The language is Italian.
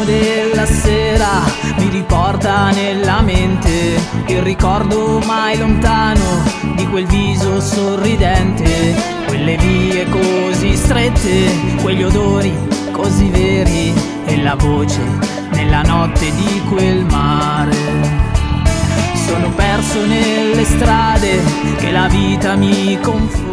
suono della sera mi riporta nella mente il ricordo mai lontano di quel viso sorridente, quelle vie così strette, quegli odori così veri e la voce nella notte di quel mare. Sono perso nelle strade che la vita mi confonde,